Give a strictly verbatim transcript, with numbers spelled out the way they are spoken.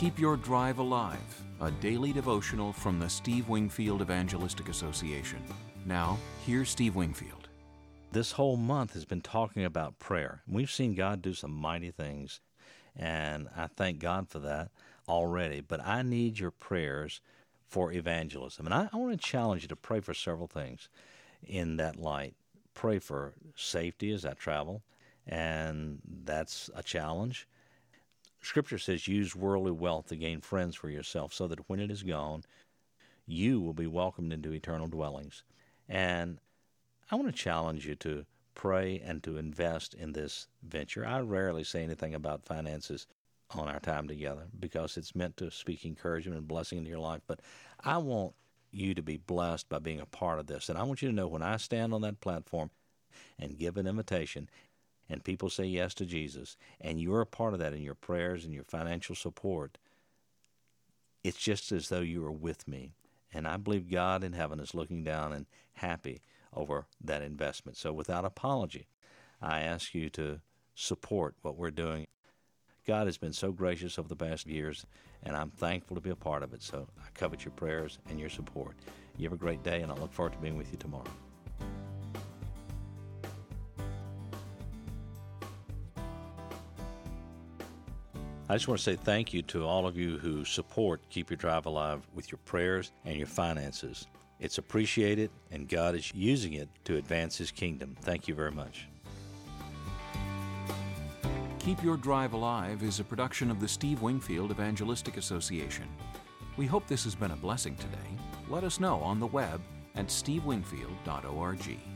Keep Your Drive Alive, a daily devotional from the Steve Wingfield Evangelistic Association. Now, here's Steve Wingfield. This whole month has been talking about prayer. We've seen God do some mighty things, and I thank God for that already. But I need your prayers for evangelism. And I, I want to challenge you to pray for several things in that light. Pray for safety as I travel, and that's a challenge. Scripture says, use worldly wealth to gain friends for yourself, so that when it is gone, you will be welcomed into eternal dwellings. And I want to challenge you to pray and to invest in this venture. I rarely say anything about finances on our time together because it's meant to speak encouragement and blessing into your life. But I want you to be blessed by being a part of this. And I want you to know when I stand on that platform and give an invitation, and people say yes to Jesus, and you're a part of that in your prayers and your financial support, it's just as though you are with me. And I believe God in heaven is looking down and happy over that investment. So without apology, I ask you to support what we're doing. God has been so gracious over the past years, and I'm thankful to be a part of it. So I covet your prayers and your support. You have a great day, and I look forward to being with you tomorrow. I just want to say thank you to all of you who support Keep Your Drive Alive with your prayers and your finances. It's appreciated, and God is using it to advance His kingdom. Thank you very much. Keep Your Drive Alive is a production of the Steve Wingfield Evangelistic Association. We hope this has been a blessing today. Let us know on the web at steve wingfield dot org.